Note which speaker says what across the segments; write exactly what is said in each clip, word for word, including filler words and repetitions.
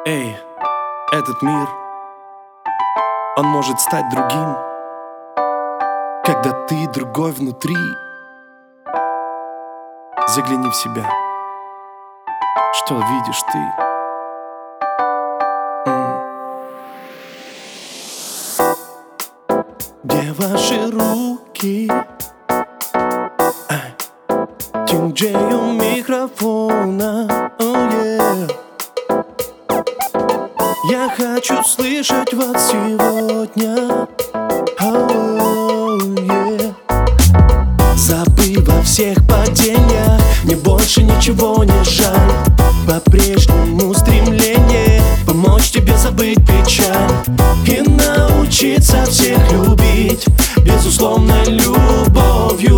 Speaker 1: Эй, этот мир, он может стать другим, когда ты другой внутри. Загляни в себя, что видишь ты? Где ваши руки? Диджей у микрофона, oh yeah. Я хочу слышать вас сегодня, oh yeah. Забыв о всех падениях, мне больше ничего не жаль. По-прежнему стремление помочь тебе забыть печаль и научиться всех любить безусловной любовью.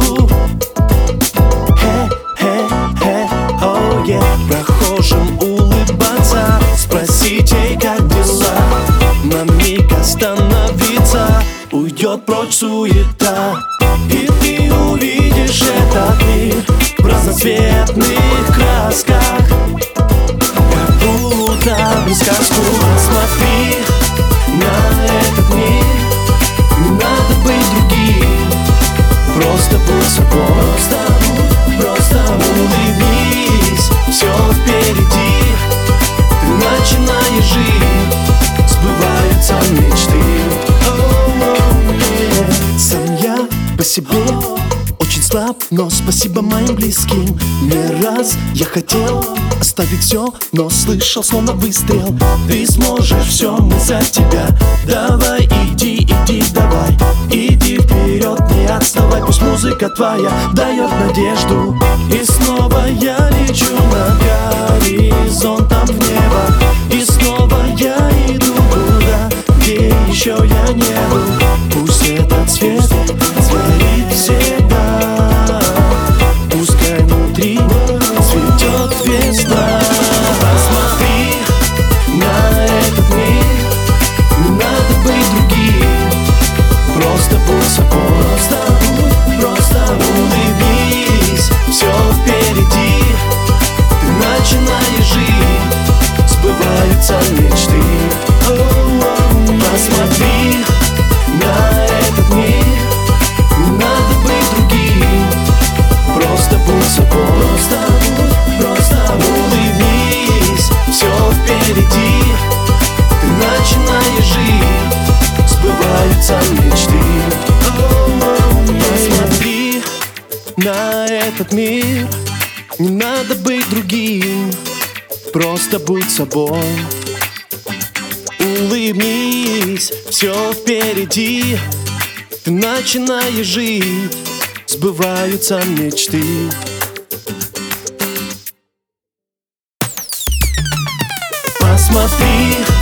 Speaker 1: Прохожим улыбаться, спросить ей, как дела. На миг остановиться, уйдет прочь суета, и ты увидишь этот мир в разноцветных красках, как будто в сказку. Смотри на этот мир, не надо быть другим, просто будь собой, просто, просто улыбнись. Все впереди, ты начинаешь жить, сбываются мечты. Oh, oh, yeah. Сам я по себе очень слаб, но спасибо моим близким. Не раз я хотел оставить все, но слышал словно выстрел. Ты сможешь все, мы за тебя. Давай, иди, иди, давай, иди вперед, не отставай. Пусть музыка твоя дает надежду. И снова я лечу над горизонтом в небо, и снова я иду туда, где еще я не был. Пусть этот свет царит всегда, пускай внутри цветет весна. Посмотри на этот мир, не надо быть другим, просто будь собой, просто будь, просто улыбнись. Все впереди, ты начинаешь жить, сбываются мечты. Посмотри на этот мир, не надо быть другим, просто будь собой, просто будь, просто улыбнись. Все впереди, ты начинаешь жить, сбываются мечты. Посмотри на этот мир, не надо быть другим, просто будь собой. Улыбнись, все впереди, ты начинаешь жить, сбываются мечты. Посмотри